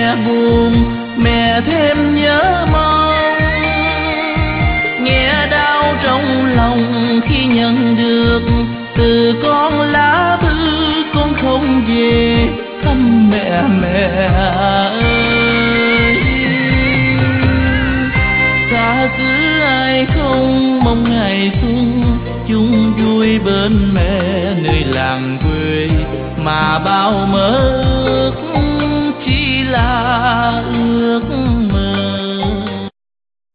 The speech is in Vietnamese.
mẹ buồn, mẹ thêm nhớ mong. Nghe đau trong lòng khi nhận được từ con lá thư con không về thăm mẹ. Mẹ ơi, xa xứ ai không mong ngày xuân chung vui bên mẹ nơi làng quê, mà bao mơ ước chỉ là ước